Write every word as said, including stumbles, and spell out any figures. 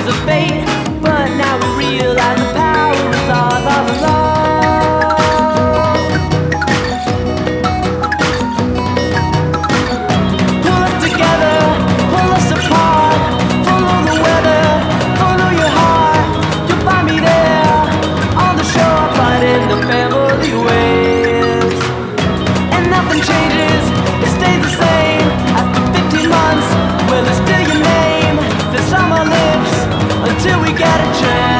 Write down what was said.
of fate, but now we realize the power is ours all along. Pull us together, pull us apart, follow the weather, follow your heart. You'll find me there on the shore, fighting the family waves. And nothing changes, it stays the same. After fifteen months, well, it's still your name that's on my lips until we get a chance.